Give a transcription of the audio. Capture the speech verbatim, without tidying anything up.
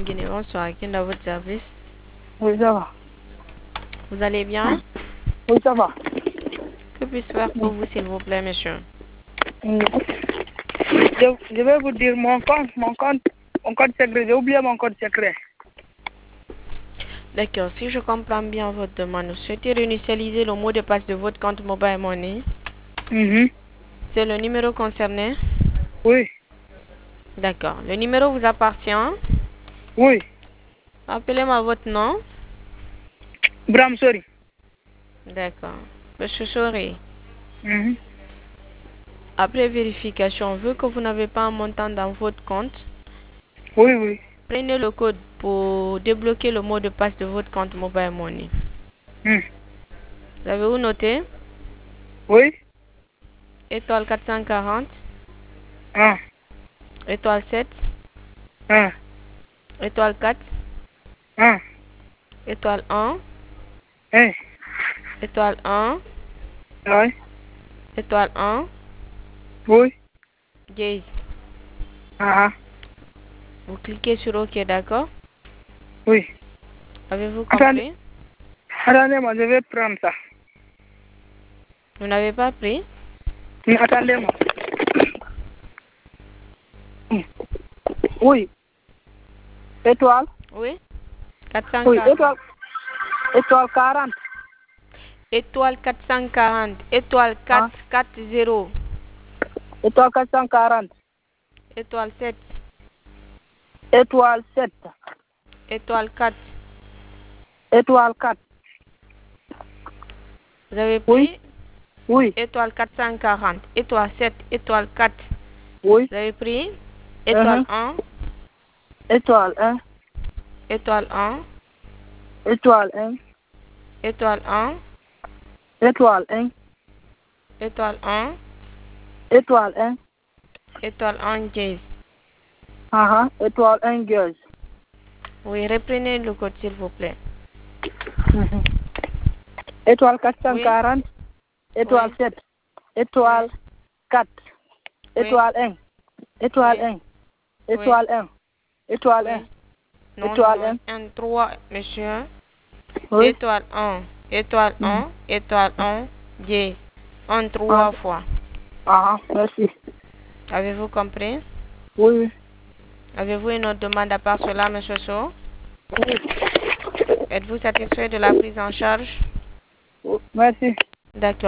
Guinée. Bonsoir, qui est dans votre service? Oui, ça va. Vous allez bien? Oui, ça va. Que puis-je faire pour vous, s'il vous plaît, monsieur? Mm. Je, je vais vous dire mon compte, mon compte, mon code secret. J'ai oublié mon code secret. D'accord, si je comprends bien votre demande, vous souhaitez réinitialiser le mot de passe de votre compte Mobile Money. Mhm. C'est le numéro concerné? Oui, D'accord. Le numéro vous appartient? oui. Appelez-moi votre nom. Bram, sorry. D'accord. Monsieur Choré, Mhm. après vérification, vu que vous n'avez pas un montant dans votre compte, Oui, oui. prenez le code pour débloquer le mot de passe de votre compte Mobile Money. Mm. Vous avez où noté? Oui. Étoile quatre cent quarante, Ah, étoile sept, ah, étoile quatre, ah. étoile un, Eh, étoile un, oui. étoile un, Oui. dièse. Ah, ah. Vous cliquez sur OK, d'accord? Oui. Avez-vous Attendez, compris? attendez-moi, je vais prendre ça. Vous n'avez pas pris? Mm, Attendez-moi. Mm. Oui. Étoile. Oui? quatre cent Oui, quarante. étoile. Étoile quarante. Étoile quatre cent quarante. Étoile Ah. quatre quatre zéro. Étoile quatre cent quarante. Étoile sept. Étoile sept. Étoile quatre. Étoile quatre. Vous avez Oui. pris? Oui. Étoile quatre cent quarante. Étoile sept. Étoile quatre. Oui. Vous avez pris? Étoile Uh-huh. un. Étoile un. Étoile un. Étoile un. Étoile un. Étoile un. Étoile un. Étoile un. Étoile un dièse. Uh-huh. Étoile un gaz. Oui, reprenez le code, s'il vous plaît. Mhm. Étoile quatre cent Oui? quarante. Étoile Oui? sept. Étoile Oui? quatre. Oui? Étoile un. Étoile Oui? un. Oui? Étoile un. Étoile un. Oui? Non, non, Étoile non. un. Un trois, monsieur. Oui. Étoile un. Étoile Mhm. un. Étoile un dièse. Un Ah. trois fois. Ah, merci. Avez-vous compris? Oui. Avez-vous une autre demande à part cela, monsieur Shaw? Oui. Êtes-vous satisfait de la prise en charge? Oui. Merci. D'accord.